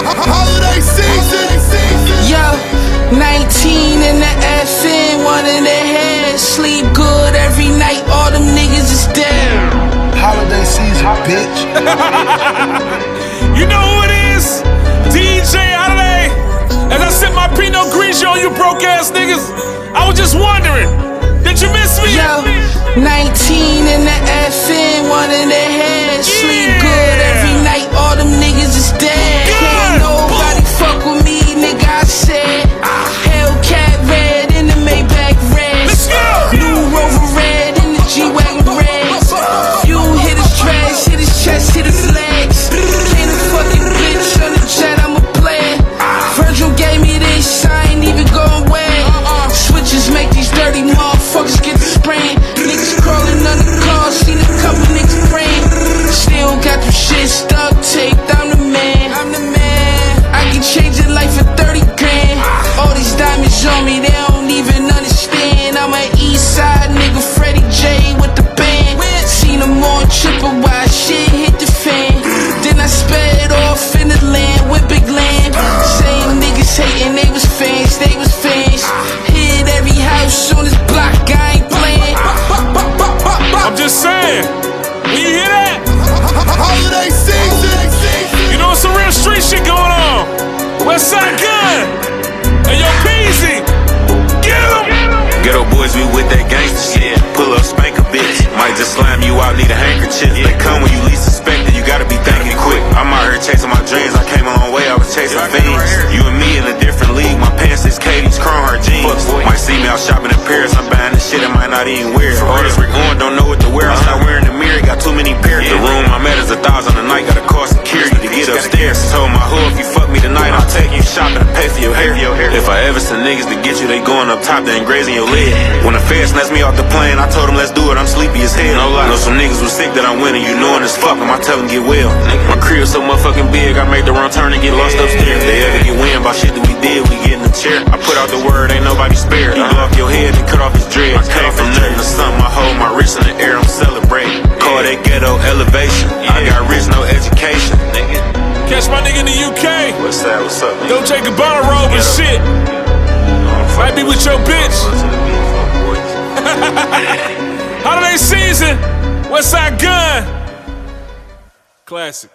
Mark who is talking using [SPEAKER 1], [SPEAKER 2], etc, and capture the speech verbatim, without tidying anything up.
[SPEAKER 1] Holiday season.
[SPEAKER 2] Yo, nineteen in the F N, one in the head. Sleep good every night, all them niggas is dead.
[SPEAKER 1] Holiday season, bitch.
[SPEAKER 3] You know who it is? D J Holiday. As I sip my Pinot Grigio on you broke ass niggas, I was just wondering, did you miss me?
[SPEAKER 2] Yo, nineteen in the F N, one in the head. Sleep
[SPEAKER 3] Yeah.
[SPEAKER 2] good every night, all them niggas is dead.
[SPEAKER 3] Good.
[SPEAKER 2] Can't nobody fuck with me, nigga, I said. Hellcat red in the Maybach red.
[SPEAKER 3] Let's go.
[SPEAKER 2] New Rover red in the G-Wagon red. You hit his trash, hit his chest, hit his legs. Can't a fucking bitch on the jet, I'm a player. Virgil gave me this, I ain't even going wet. Switches make these dirty motherfuckers get the sprain. Niggas crawling under cars, seen a couple niggas praying. Still got them shit stuck taped, I'm the man. I'm the man. I can change your life for thirty grand. All these diamonds on me, they don't even understand. I'm an east side nigga, Freddie J with the band. Seen them on Chippewa, shit hit the fan. Then I sped off in the land with big land. Same niggas hating, they was fans, they was fans. Hit every house on this block, I ain't playing.
[SPEAKER 3] I'm just saying, when you hear that,
[SPEAKER 1] Holiday season.
[SPEAKER 3] you know some real street shit going on. Westside Gun. Hey, yo, Peasy. Get him.
[SPEAKER 4] Ghetto boys, we with that gangsta shit. Pull up, spank a bitch. Might just slam you out, need a handkerchief. They come when you least suspect it, you gotta be thinking quick. I'm out here chasing my dreams, I came a long way, I was chasing fiends. You and me in a different league, my pants is Katie's, Chrome Heart jeans. Might see me out shopping in Paris, I'm buying this shit, I might not even wear it. Orders Rick Owen, don't know what to wear, I start wearing the mirror, got too many pairs. The room I'm at is a thousand a night, gotta call security to get upstairs. Told my hoe, if you fuck me tonight, I'll take you shopping and pay for your hair. If I ever send niggas to get you, they going up top, they ain't grazing your leg. When the feds snatched me off the plane, I told them let's do it, I'm sleepy as hell. No lie. Know some niggas was sick that I'm winning, you knowing as fuck them, I tell them get well. My crib so motherfucking big, I make the wrong turn and get lost upstairs. If they ever get wind about shit that we did, we get in the chair. I put out the word, ain't nobody spared. He blow off your head and cut off his dread. I came from nothing to something, I hold my wrist in the air, I'm celebrating. Call that ghetto elevation, I got rich, no education.
[SPEAKER 3] Catch my nigga in the U K.
[SPEAKER 4] What's that, what's up?
[SPEAKER 3] Go take a bar robe and shit. Might be with your bitch. Holiday season, Westside Gun. Classic.